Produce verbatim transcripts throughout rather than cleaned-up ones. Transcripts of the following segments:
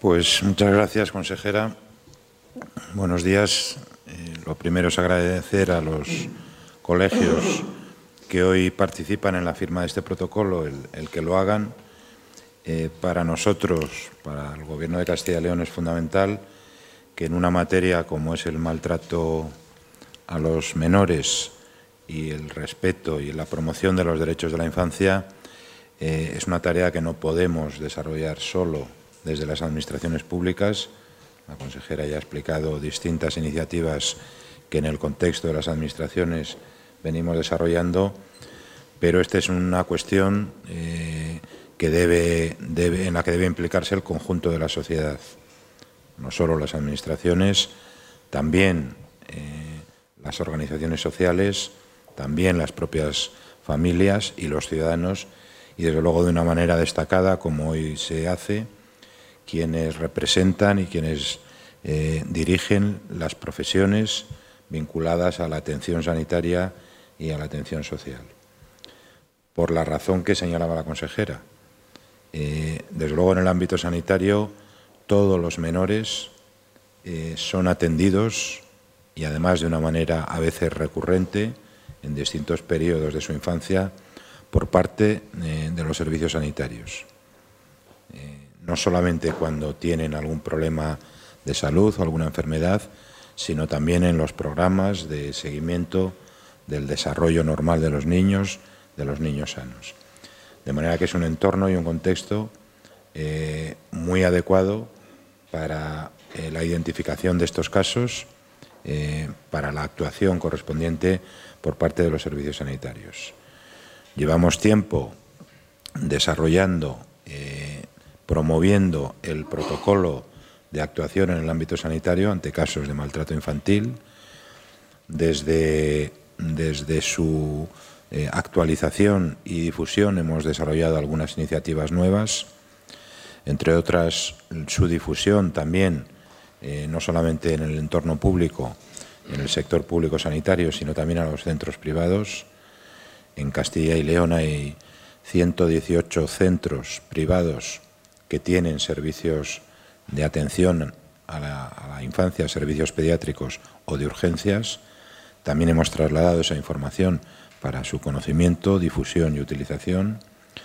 Pues muchas gracias, consejera. Buenos días. Eh, lo primero es agradecer a los colegios que hoy participan en la firma de este protocolo, el, el que lo hagan. Eh, para nosotros, para el Gobierno de Castilla y León, es fundamental que en una materia como es el maltrato a los menores y el respeto y la promoción de los derechos de la infancia, eh, es una tarea que no podemos desarrollar solo desde las administraciones públicas. La consejera ya ha explicado distintas iniciativas que en el contexto de las administraciones venimos desarrollando, pero esta es una cuestión eh, que debe, debe, en la que debe implicarse el conjunto de la sociedad. No solo las administraciones, también eh, las organizaciones sociales, también las propias familias y los ciudadanos, y desde luego de una manera destacada, como hoy se hace, quienes representan y quienes eh, dirigen las profesiones vinculadas a la atención sanitaria y a la atención social. Por la razón que señalaba la consejera, eh, desde luego en el ámbito sanitario todos los menores eh, son atendidos y además de una manera a veces recurrente en distintos periodos de su infancia por parte eh, de los servicios sanitarios. Eh, no solamente cuando tienen algún problema de salud o alguna enfermedad, sino también en los programas de seguimiento del desarrollo normal de los niños, de los niños sanos. De manera que es un entorno y un contexto eh, muy adecuado para eh, la identificación de estos casos, eh, para la actuación correspondiente por parte de los servicios sanitarios. Llevamos tiempo desarrollando, eh, promoviendo el protocolo de actuación en el ámbito sanitario ante casos de maltrato infantil. Desde, desde su eh, actualización y difusión hemos desarrollado algunas iniciativas nuevas, entre otras su difusión también, eh, no solamente en el entorno público, en el sector público sanitario, sino también a los centros privados. En Castilla y León hay ciento dieciocho centros privados que tienen servicios de atención a la, a la infancia, servicios pediátricos o de urgencias. También hemos trasladado esa información para su conocimiento, difusión y utilización.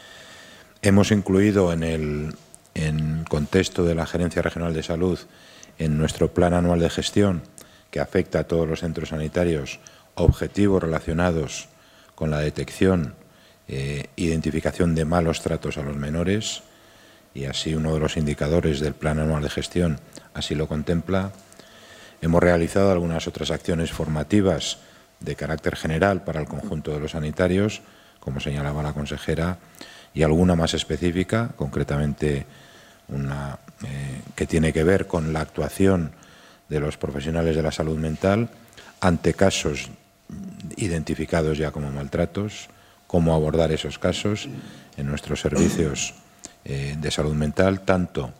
Hemos incluido en el en contexto de la Gerencia Regional de Salud, en nuestro Plan Anual de Gestión, que afecta a todos los centros sanitarios, objetivos relacionados con la detección e eh, identificación de malos tratos a los menores, y así uno de los indicadores del Plan Anual de Gestión así lo contempla. Hemos realizado algunas otras acciones formativas de carácter general para el conjunto de los sanitarios, como señalaba la consejera, y alguna más específica, concretamente una eh, que tiene que ver con la actuación de los profesionales de la salud mental ante casos identificados ya como maltratos, cómo abordar esos casos en nuestros servicios eh, de salud mental, tanto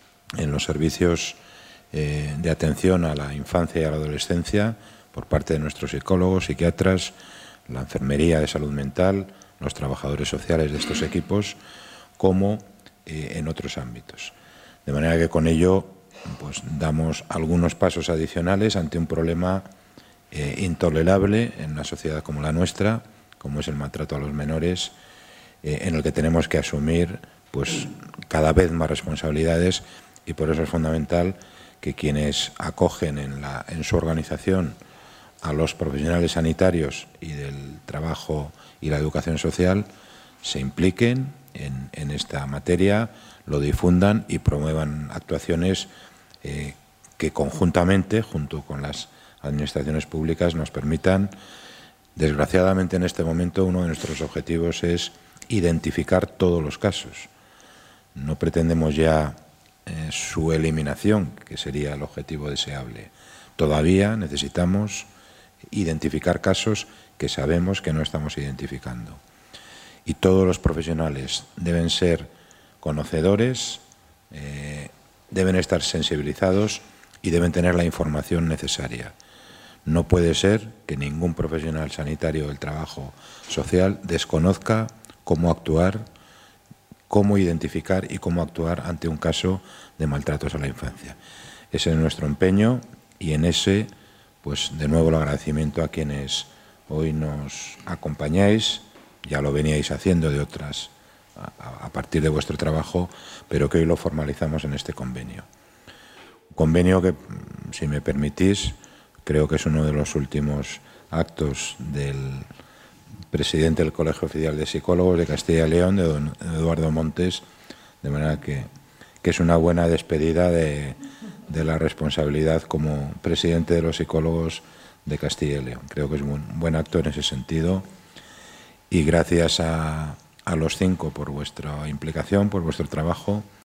en los servicios eh, de atención a la infancia y a la adolescencia por parte de nuestros psicólogos, psiquiatras, la enfermería de salud mental, los trabajadores sociales de estos equipos, como eh, en otros ámbitos. De manera que con ello pues, damos algunos pasos adicionales ante un problema eh, intolerable en una sociedad como la nuestra, como es el maltrato a los menores, eh, en el que tenemos que asumir pues, cada vez más responsabilidades, y por eso es fundamental que quienes acogen en, la, en su organización a los profesionales sanitarios y del trabajo y la educación social se impliquen en, en esta materia, lo difundan y promuevan actuaciones eh, que conjuntamente, junto con las administraciones públicas, nos permitan. Desgraciadamente, en este momento, uno de nuestros objetivos es identificar todos los casos. No pretendemos ya eh, su eliminación, que sería el objetivo deseable. Todavía necesitamos identificar casos que sabemos que no estamos identificando. Y todos los profesionales deben ser conocedores, eh, deben estar sensibilizados y deben tener la información necesaria. No puede ser que ningún profesional sanitario del trabajo social desconozca cómo actuar cómo identificar y cómo actuar ante un caso de maltratos a la infancia. Ese es nuestro empeño y en ese, pues de nuevo el agradecimiento a quienes hoy nos acompañáis, ya lo veníais haciendo de otras, a, a partir de vuestro trabajo, pero que hoy lo formalizamos en este convenio. Un convenio que, si me permitís, creo que es uno de los últimos actos del presidente del Colegio Oficial de Psicólogos de Castilla y León, de don Eduardo Montes, de manera que, que es una buena despedida de, de la responsabilidad como presidente de los psicólogos de Castilla y León. Creo que es un buen acto en ese sentido y gracias a, a los cinco por vuestra implicación, por vuestro trabajo